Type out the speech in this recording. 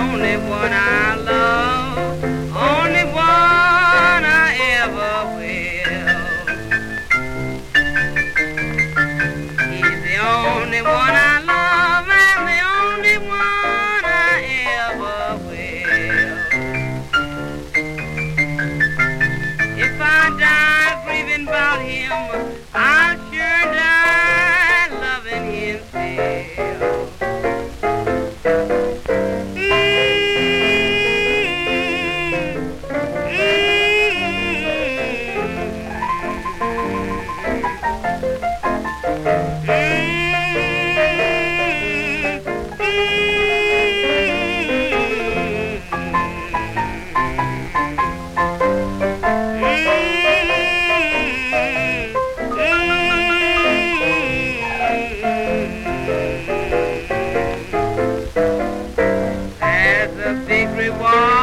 only one I love, only one I ever will. He's the only one I love and the only one I ever will. If I die grieving about him, I'll sure die loving him still. There's a big reward